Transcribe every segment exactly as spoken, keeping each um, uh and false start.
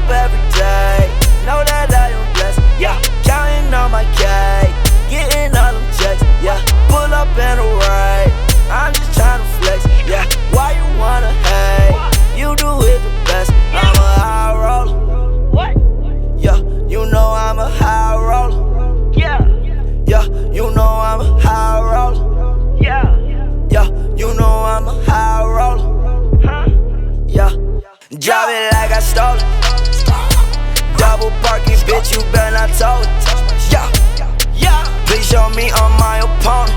up every day, know that I am blessed, yeah. Counting on my cake, getting all them checks, yeah. Pull up in a ride, I'm just tryna flex, yeah. Why you wanna hate? You do it the best. I'm a high roller, What? yeah. You know I'm a high roller, Yeah. yeah. You know I'm a high roller, Yeah. yeah. You know I'm a high roller, Huh? yeah. Drive it like I stole it. Double parking, bitch, you better not tow it. Yeah, yeah. Please show me on my opponent.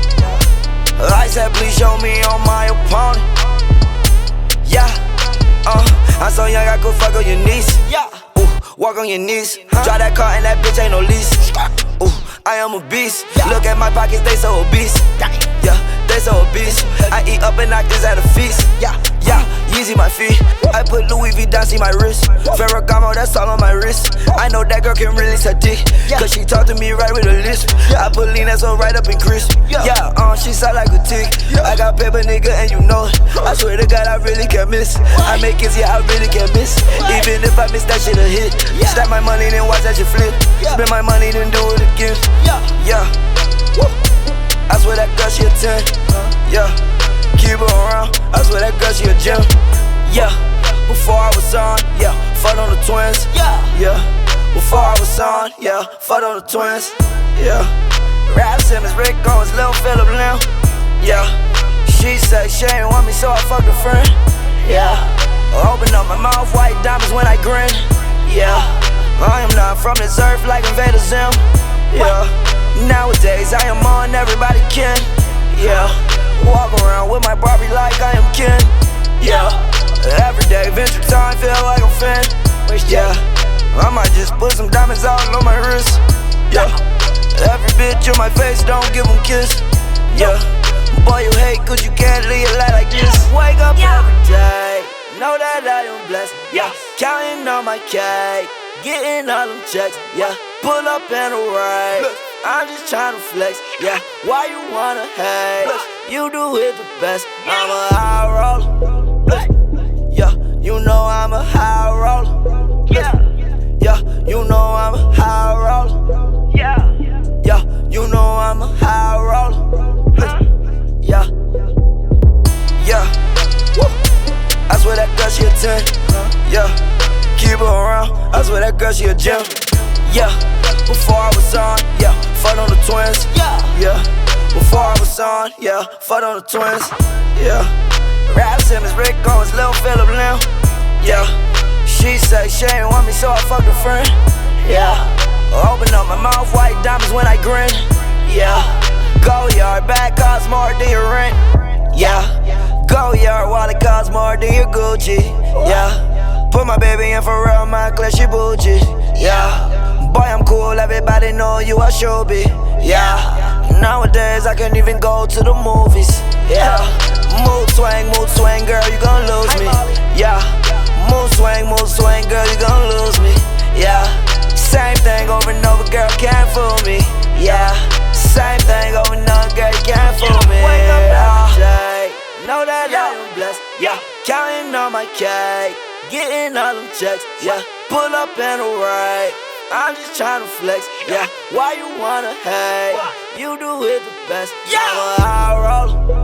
I said, please show me on my opponent. Yeah, uh, I'm so young I could fuck on your knees. Yeah, ooh, walk on your knees. Drive that car and that bitch ain't no lease. Ooh, I am a beast. Look at my pockets, they so obese. Yeah, they so obese. I eat up and knock this at a feast. Yeah, yeah, Yeezy my feet. I put Louis V down, see my wrist. Ferragamo, that's all on my wrist. I know that girl can release her dick, cause she talk to me right with a lisp. I put lean that's so right up in crisp. Yeah, uh, she sound like a tick. I got paper, nigga, and you know it. I swear to God, I really can't miss. I make it, yeah, I really can't miss. Even if I miss that shit a hit. Stack my money, then watch that shit flip. Spend my money, then do it again. Yeah, I swear that girl, she a ten. Yeah, keep her around. I swear that girl, she a gem. Yeah, before I was on, yeah, fuck on the twins. Yeah, before I was on, yeah, fuck on the twins. Yeah, Rap Simmons, Rick Owens, Lil Phillip Lim. Yeah, she said she ain't want me, so I fucked a friend. Yeah, open up my mouth, white diamonds when I grin. Yeah, I am not from this earth like Invader Zim. Yeah, nowadays I am on everybody kin. Yeah, walk around with my Barbie like I am Ken. Yeah, every day venture time feel like I'm fin. Yeah, I might just put some diamonds all on my wrist. Yeah, every bitch on my face don't give them kiss. Yeah, boy you hate cause you can't live your life like this. Wake up every day, know that I am blessed. Yeah, counting on my cake, getting all them checks. Yeah, pull up in a ride, I'm just tryna flex. Yeah, why you wanna hate? You do it the best. I'm a high roller, yeah. You know I'm a high roller, Yeah. yeah. You know I'm a high roller, Yeah. yeah. You know I'm a high roller, Huh? yeah, yeah. Woo. I swear that girl she a ten. Yeah, keep her around. I swear that girl she a gem. Yeah, before I was on, yeah, fuck on the twins. Yeah, before I was on, yeah, fuck on the twins. Yeah, Rap Simmons, Rick Owens, Lil Phillip Lim. Yeah, she said she ain't want me, so I fucked a friend. Yeah, open up my mouth, white diamonds when I grin. Yeah, go yard, bag costs more than your rent. Yeah, go yard, wallet costs more than your Gucci. Yeah, put my baby in for real, my class, she bougie. Yeah, boy, I'm cool, everybody know you a showbiz. Yeah, nowadays I can't even go to the movies. Yeah, mood swing, mood swing, girl, you gon' lose me. Yeah, mood swing, mood swing, girl, you gon' lose me. Yeah, same thing over and over, girl, can't fool me. Yeah, same thing over and over, girl, you can't fool me. Wake up every day, know that I am blessed. Yeah, counting on my cake, getting all them checks. Yeah, pull up in a ride, I'm just tryna flex. Yeah, why you wanna hate? You do it the best. I'm a high roller,